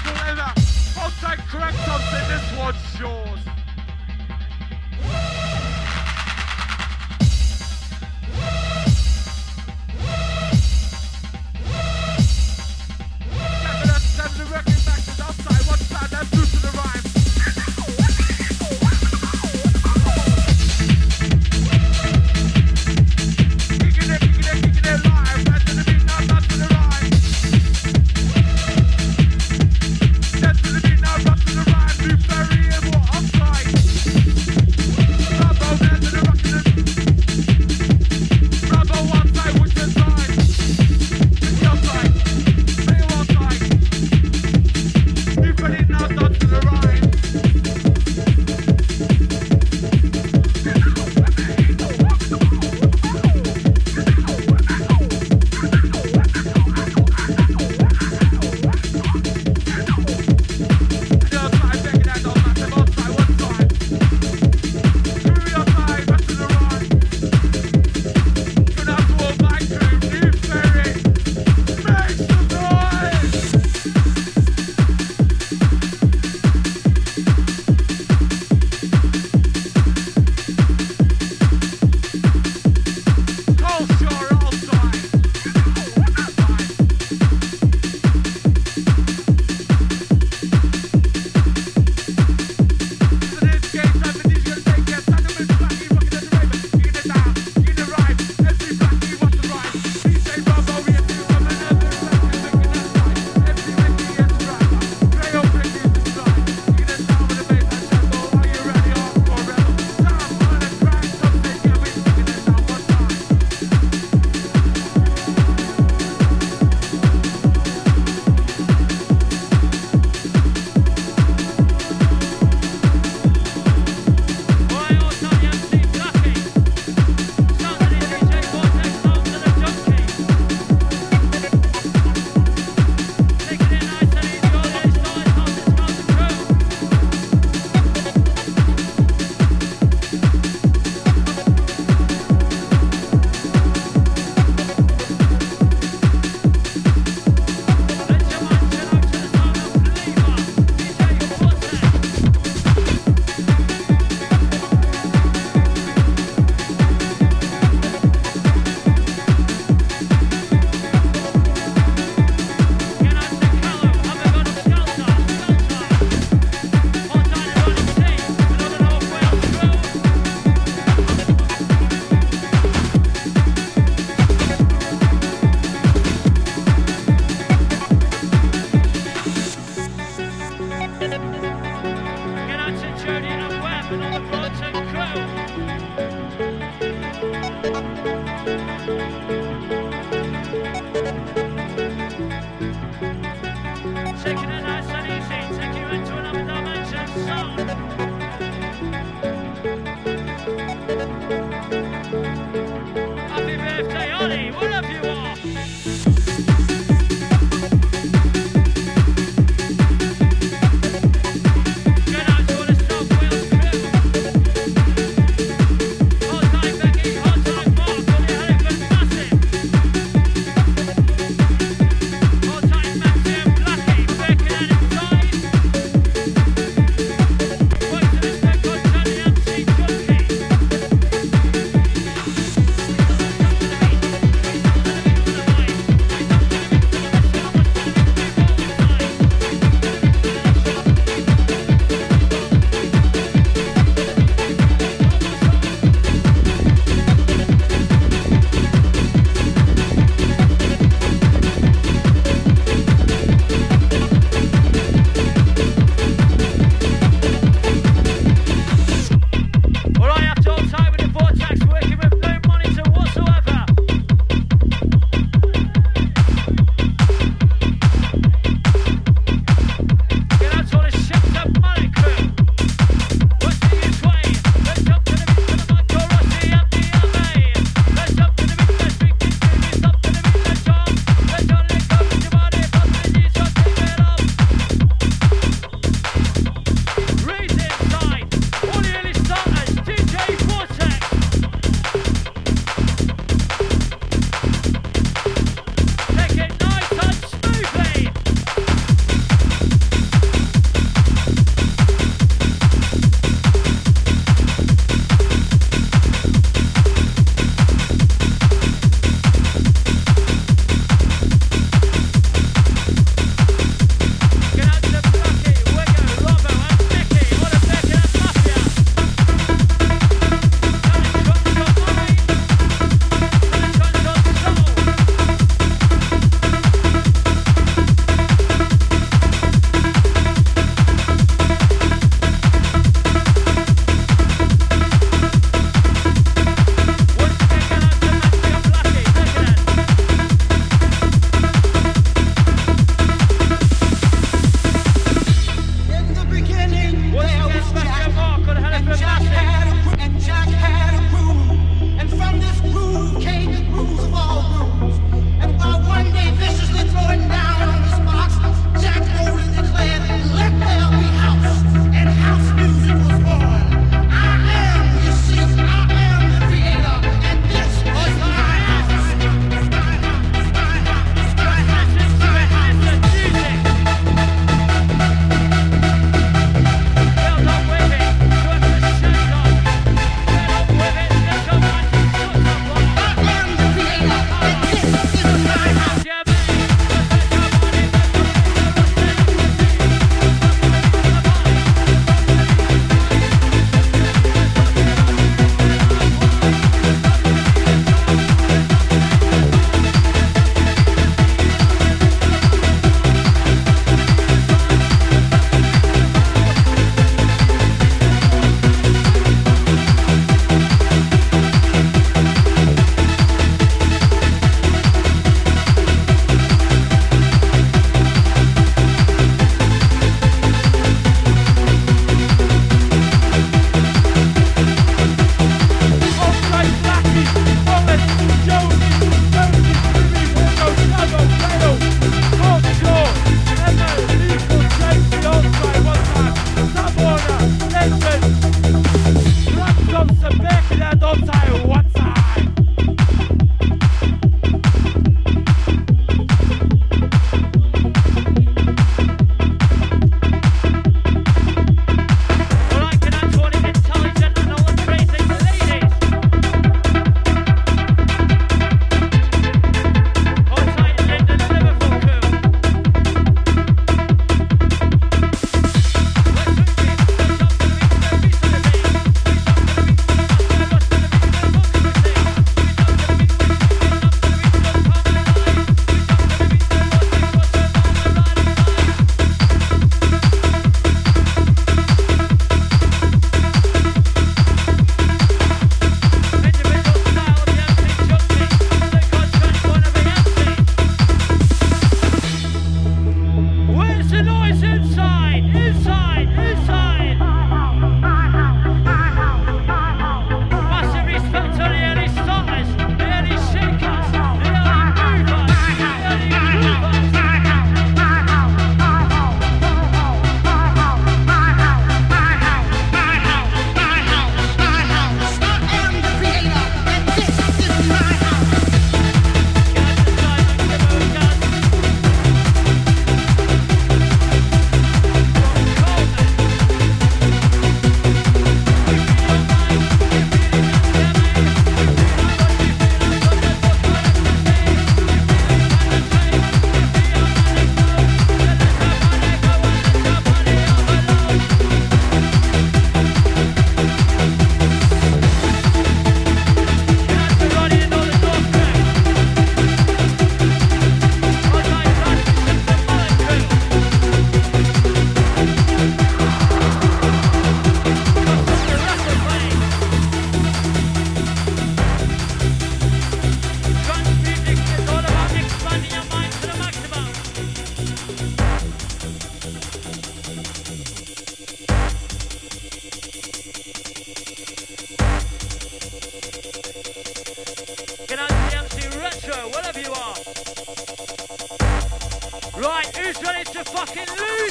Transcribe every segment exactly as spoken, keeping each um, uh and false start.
forever. Outside correct something, this one's yours. Seven, the record back to the upside, one side, that's two to the rhyme. Kicking it, kicking it, kicking it live, back to the beat, now back to the rhyme. Step to the beat, now back to the rhyme, new ferry and more upside. Bravo, man, to the rock to the Bravo, one side, which is side. To the upside, stay one side. New ferry, now down to the rhyme.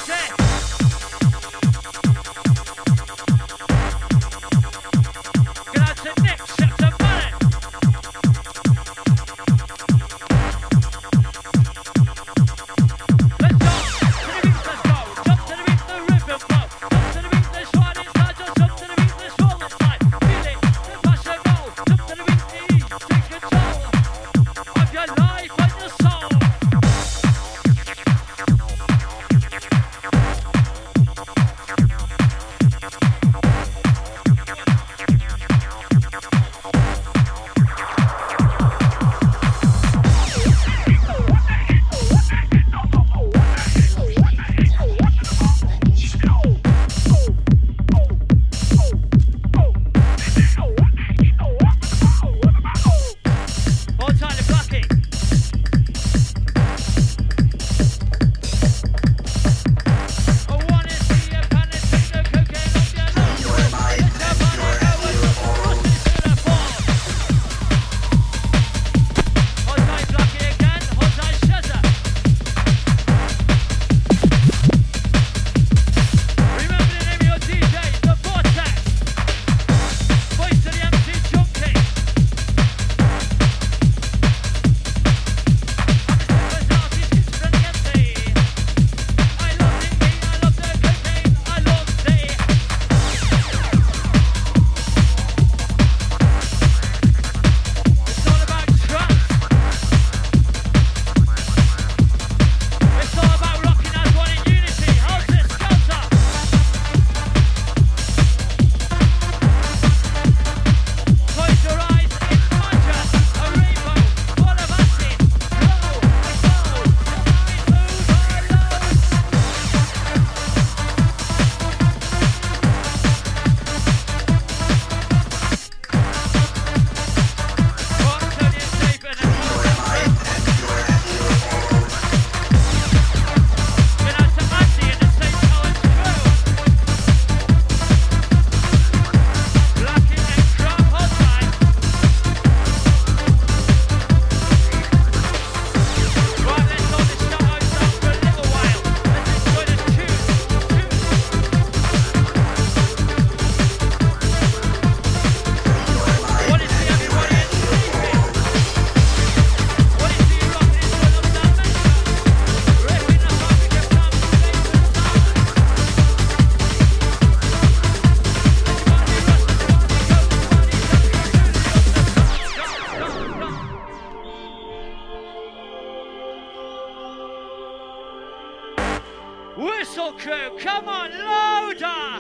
Whistle crew, come on, louder!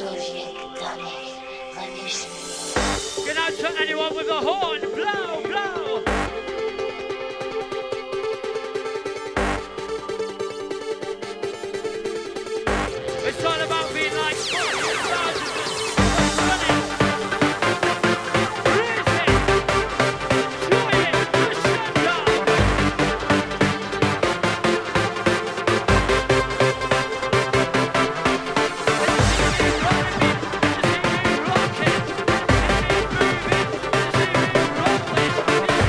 Get out to anyone with a horn, blow, blow! It's all about being like forty thousand running. Raise it! Enjoy it! Crescendo! Let's see you rocking! Let's see you moving! Let's see you rolling!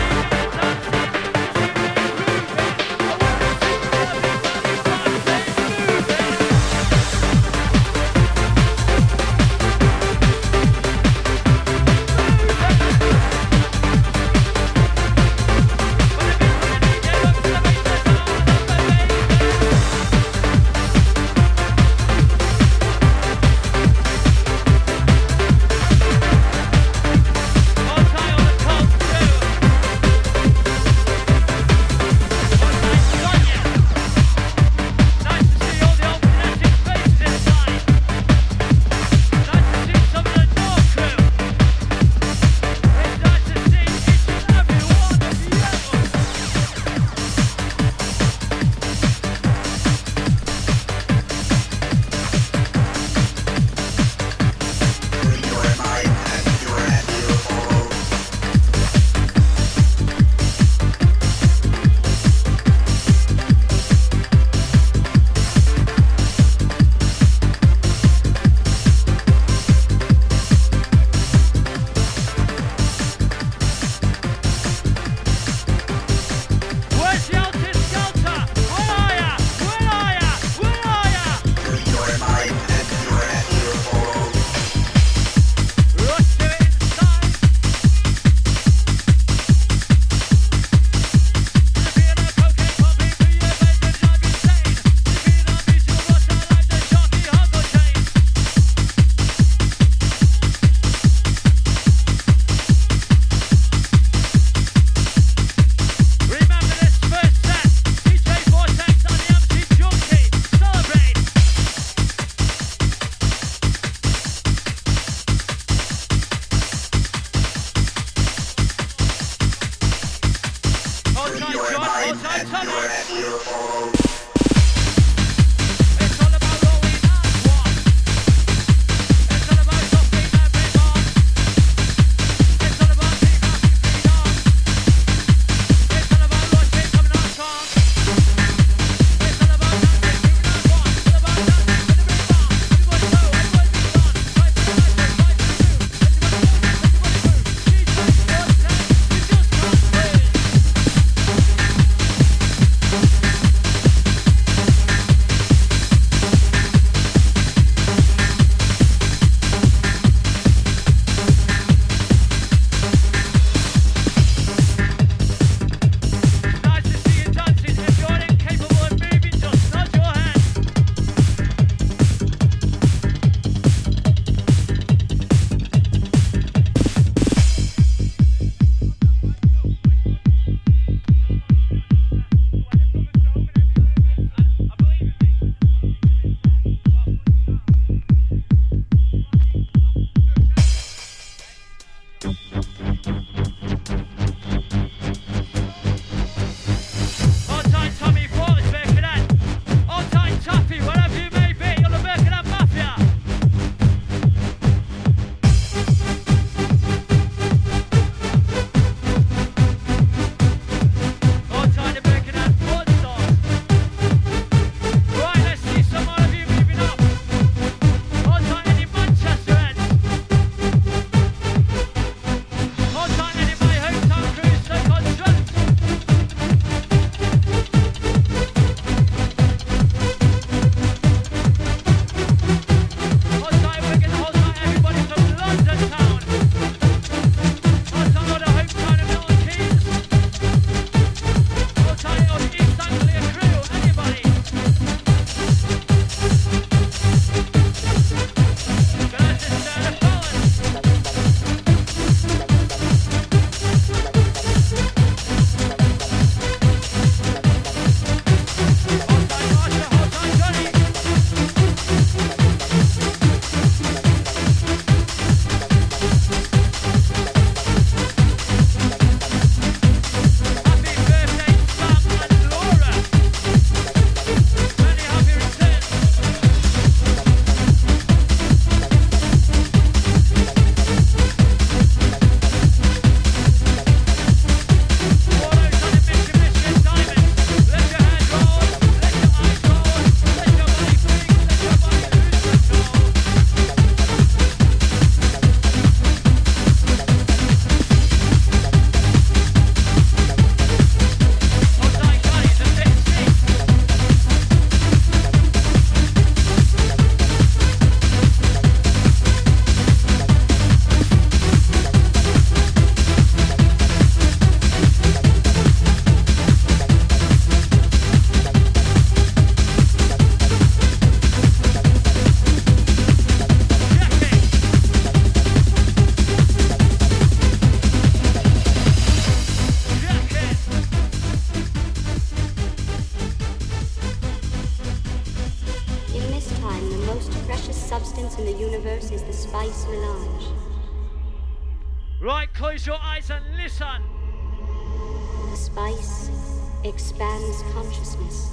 most precious substance in the universe is the spice melange. Right, close your eyes and listen. The spice expands consciousness.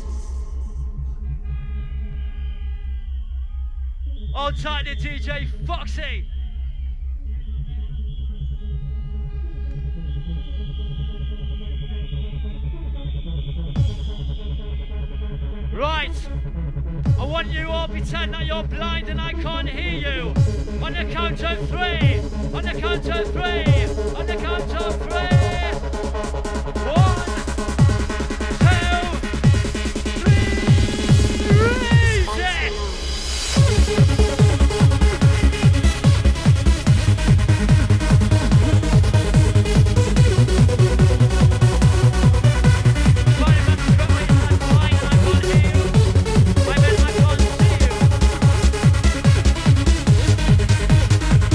Hold tight to D J Foxy. Right, I want you all to pretend that you're blind and I can't hear you. On the count of three, on the count of three, on the count of three. One, two, three, raise it!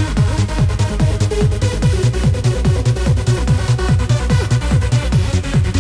Spice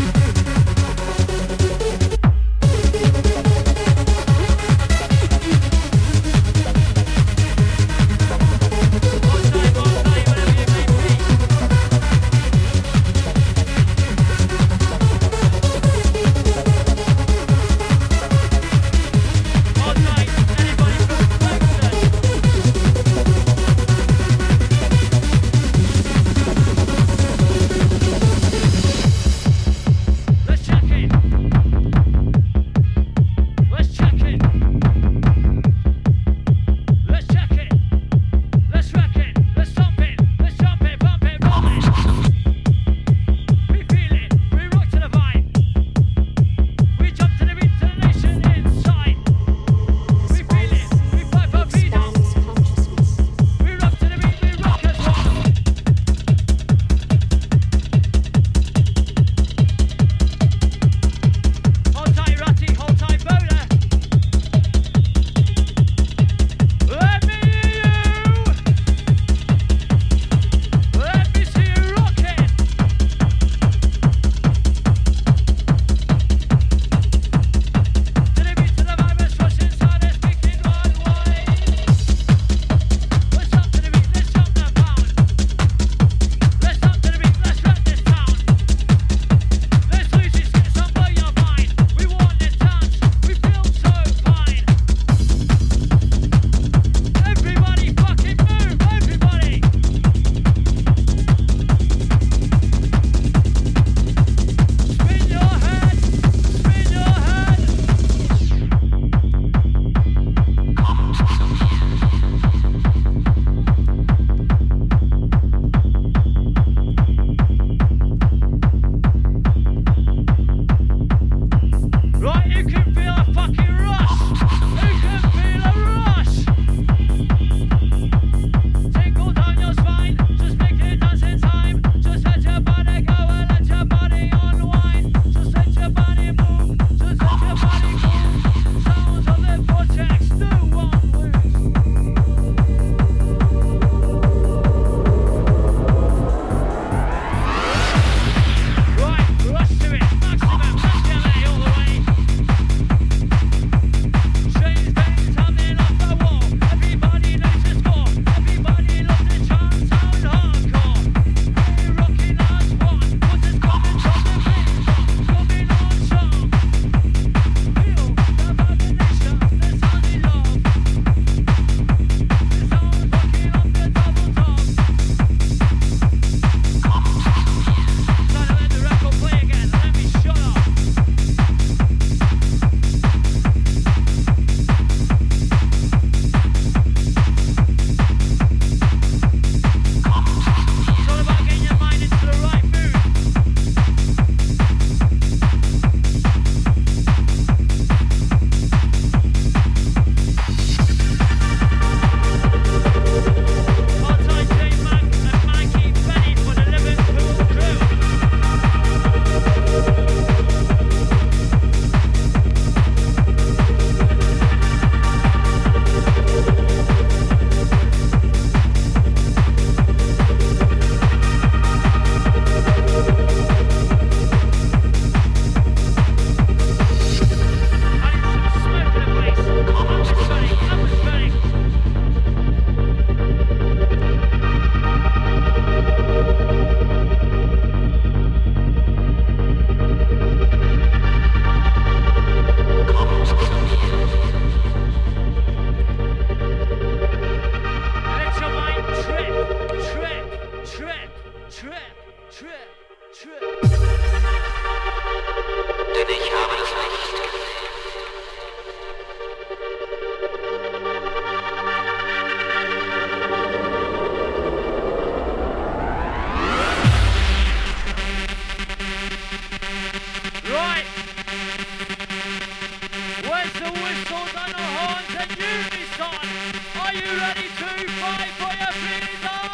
you ready to fight for your freedom?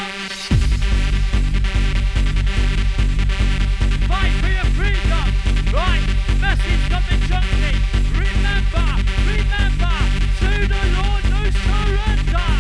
Fight for your freedom. Right, message coming chunky. Remember, remember, to the Lord no surrender.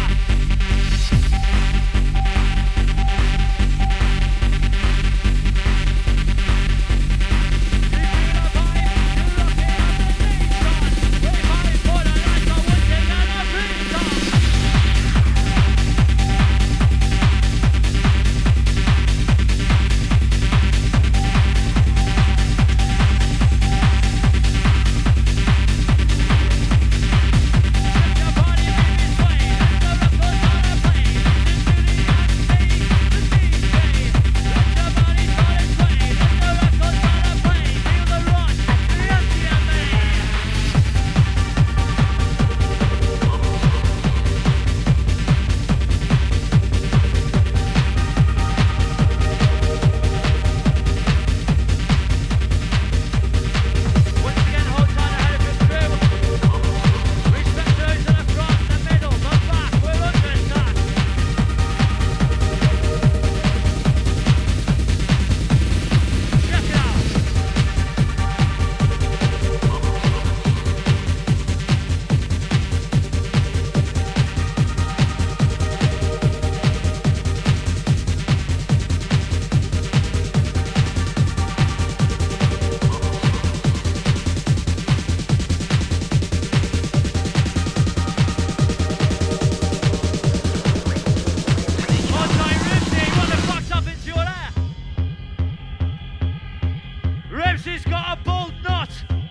Ribsy's got a bold knot.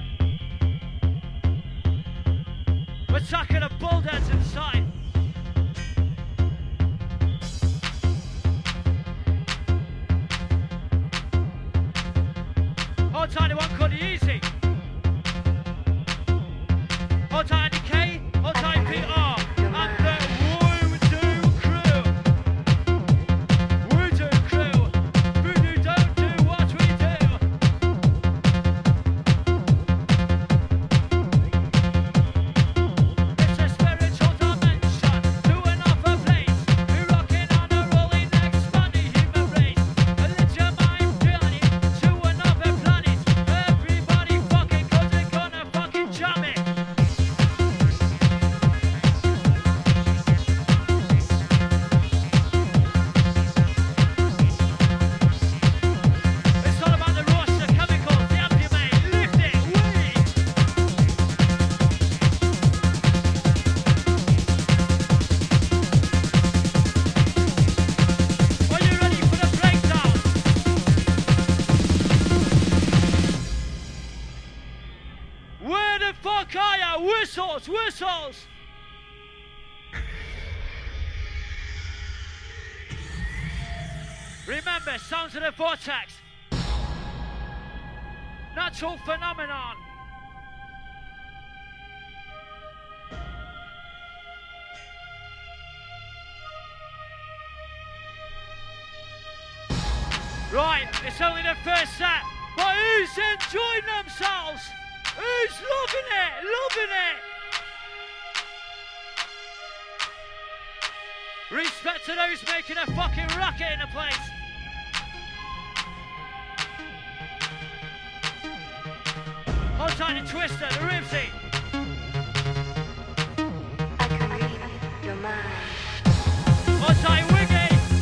We're tucking a bulldoze inside. Hold tight to one called easy. Hold tight to K, hold tight P R. And the Voodoo crew. Voodoo crew. Voodoo don't do what we do. It's a spiritual dimension to another place. We're rocking on a rolling expanding human race. Let your mind journey to another planet. Everybody fucking cause they're gonna fucking jam it. It's all about the rush, the chemicals, the abdomen, lift it, wee! Are you ready for the breakdown? Where the fuck are ya? Whistles, whistles! Remember, sounds of the vortex. Natural phenomenon. Right, it's only the first set, but who's enjoying themselves? Who's loving it? Loving it? Respect to those making a fucking racket in the place. Hold tight to Twister, the Ribsy. I can read your mind. Hold tight Wiggy.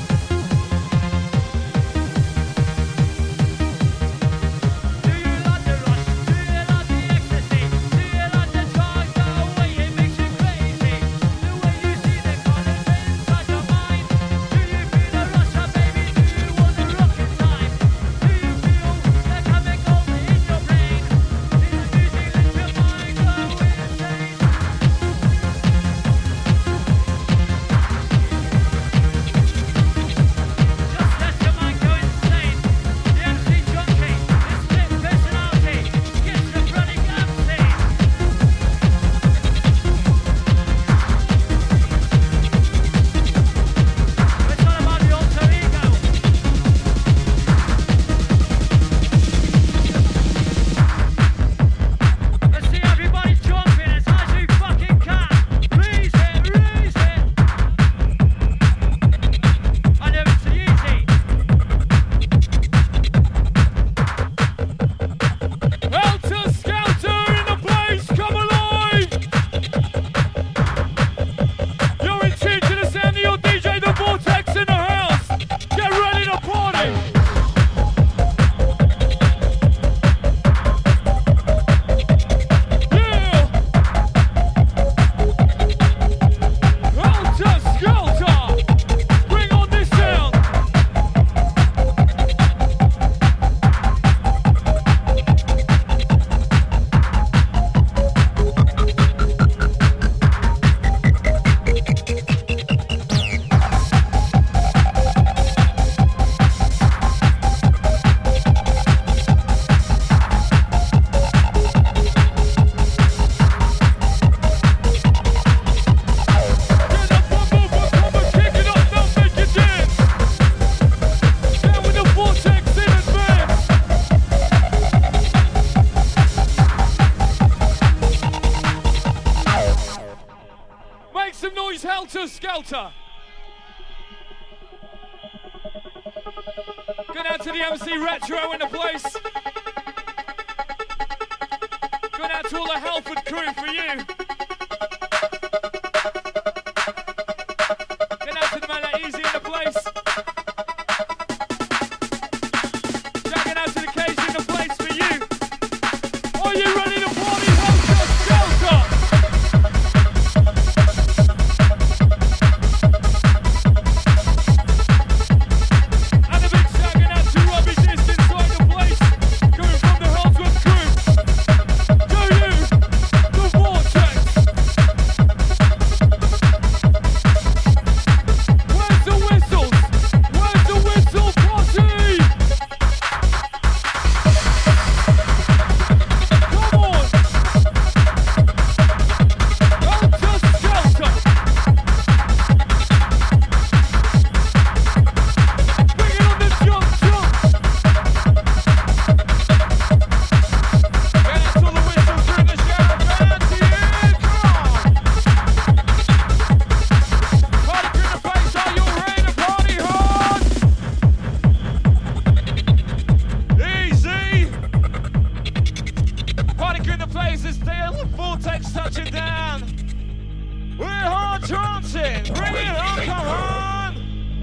Do you like the rush? Do you like the ecstasy? Do you like the drug? The way it makes you crazy. The way you see the colors inside your mind. Do you feel the rush, oh baby? Do you want the rocket time? Do you feel the chemical in your brain? Did the music let your mind go boys helter skelter. Going out to the M C Retro in the place. Going out to all the Halford crew for you. Going out to the man that Easy in the place. Shouting out to the Casey in the place for you. Are you ready to party helter skelter? And a big shout going out to Robbie Dist inside the place. Coming from the Halsworth crew. Do you, the Vortex? Where's the whistles? Where's the whistle party? Come on! Helter Skelter! Bring it on the jump, jump! Get out to the whistles through the shower, get out to you! Come on! Party through the place, are you ready to party hard? Easy! Party through the place is still Vortex touching down. We're hard chancing. Bring it on, come on!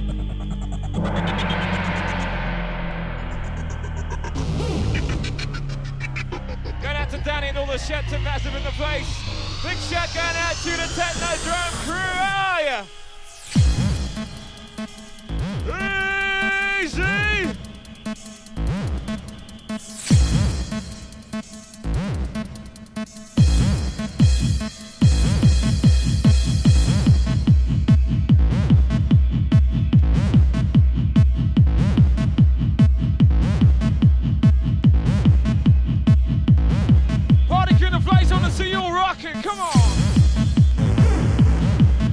Going out to Danny and all the Shepton Massive in the place. Big shout going out to the Technodrome crew. How are ya? Easy! Party in the place, I wanna see you all rocking, come on!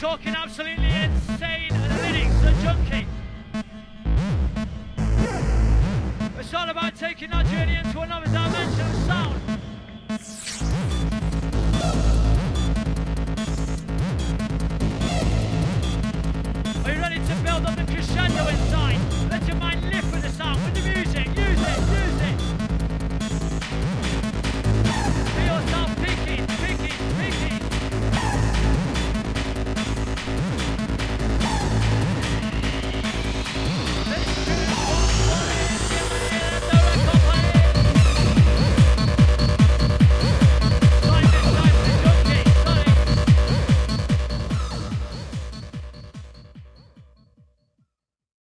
talking absolutely insane lyrics, the junkie. It's all about taking our journey into another dimension of sound.